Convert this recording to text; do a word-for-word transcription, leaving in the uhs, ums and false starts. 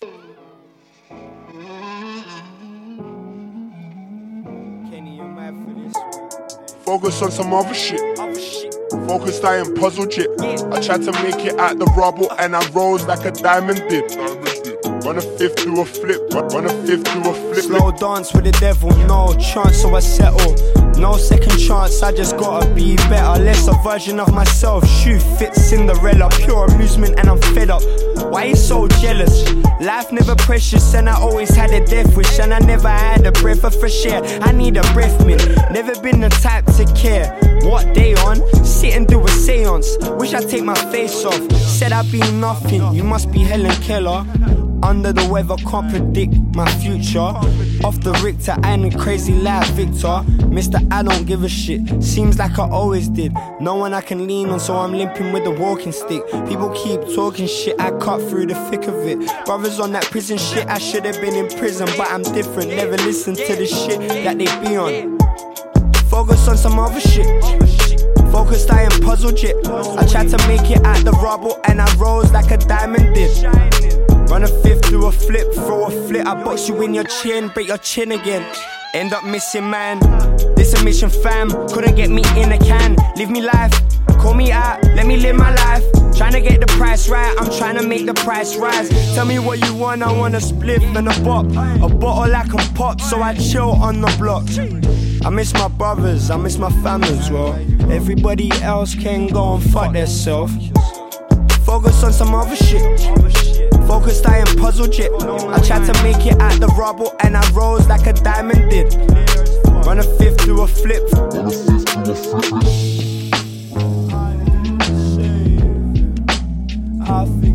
Kenny, you're mad for this one. Focus on some other shit. Focused, I am puzzled jit. I tried to make it out the rubble and I rose like a diamond did. Run a fifth to a flip, run a fifth to a flip. Slow dance with the devil, no chance, so I settle. No second chance, I just gotta be better. Less a version of myself, shoe fits Cinderella. Pure amusement and I'm fed up. Why you so jealous? Life never precious and I always had a death wish. And I never had a breath of fresh air, I need a breath mint. Never been the type to care what day on, sit and do a seance. Wish I'd take my face off. Said I'd be nothing, you must be Helen Keller. Under the weather, can't predict my future. Off the Richter, I ain't a crazy life, Victor. Mister I don't give a shit, seems like I always did. No one I can lean on, so I'm limping with a walking stick. People keep talking shit, I cut through the thick of it. Brothers on that prison shit, I should have been in prison, but I'm different. Never listen to the shit that they be on. Focus on some other shit. Focused, I am puzzled jit. I tried to make it out the rubble and I rose like a diamond did. Run a fifth, do a flip, throw a flip. I box you in your chin, break your chin again. End up missing, man. This a mission, fam. Couldn't get me in a can. Live me life, call me out, let me live my life. Trying to get the price right, I'm trying to make the price rise. Tell me what you want, I want a spliff and a bop. A bottle I can pop, so I chill on the block. I miss my brothers, I miss my family as well. Everybody else can go and fuck theirself. Focus on some other shit. Focused, I am puzzled jit. I tried to make it out the rubble and I rose like a diamond did. Run a fifth to a flip. Run a fifth to a flip. I think